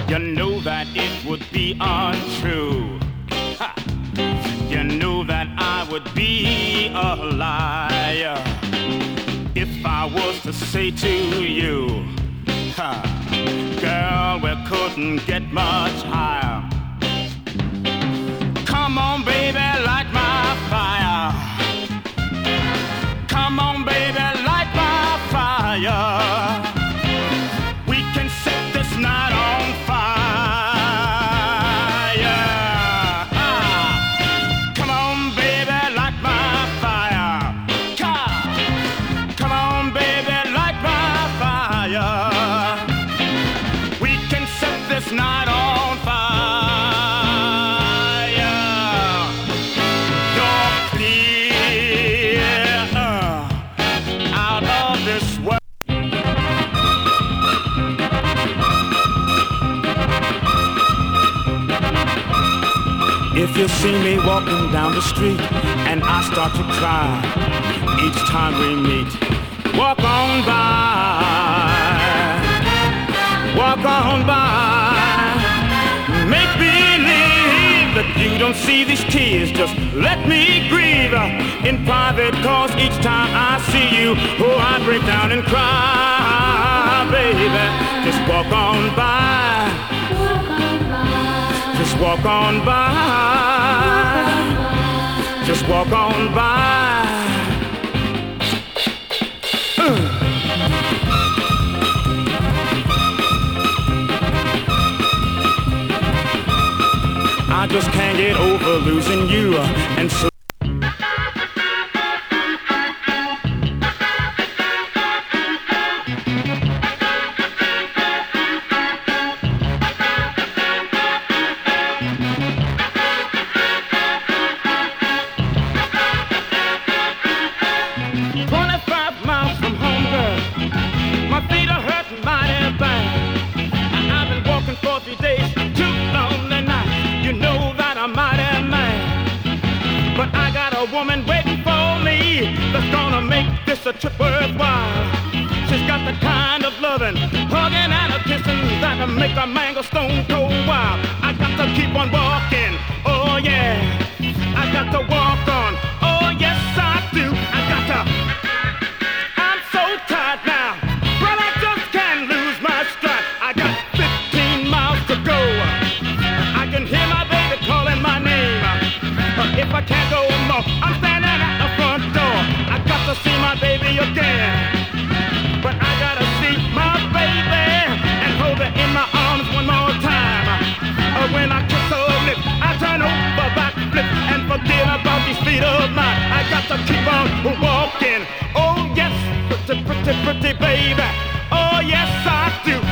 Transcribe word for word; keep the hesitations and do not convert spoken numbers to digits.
You knew that it would be untrue. Ha. You knew that I would be a liar if I was to say to you, ha, girl, we couldn't get much higher. Come on, baby, light my fire. Come on, baby, light my fire. We can set this night on fire. Ah. Come on, baby, light my fire. Come, come on, baby, light my fire. We can set this night on fire. You're clear uh, out of this world. If you see me walking down the street and I start to cry each time we meet, walk on by, walk on by. Make believe that you don't see these tears. Just let me grieve in private, cause each time I see you, oh, I break down and cry, baby. Just walk on by. Just walk on by. Just walk on by. Uh. I just can't get over losing you, and so woman waiting for me that's gonna make this a trip worthwhile. She's got the kind of loving, hugging and a kissing that'll make a man go stone cold wild. I got to keep on walking, oh yeah. I got to walk on, oh yes I do. I got to, I'm so tired now, but I just can't lose my stride. I got fifteen miles to go. I can hear my baby calling my name. But if I can't go more, I'm standing at the front door. I got to see my baby again. But I gotta see my baby and hold her in my arms one more time. Uh, when I kiss her lips, I turn over, back, flip, and forget about these feet of mine. I got to keep on walking. Oh yes, pretty, pretty, pretty baby. Oh yes, I do.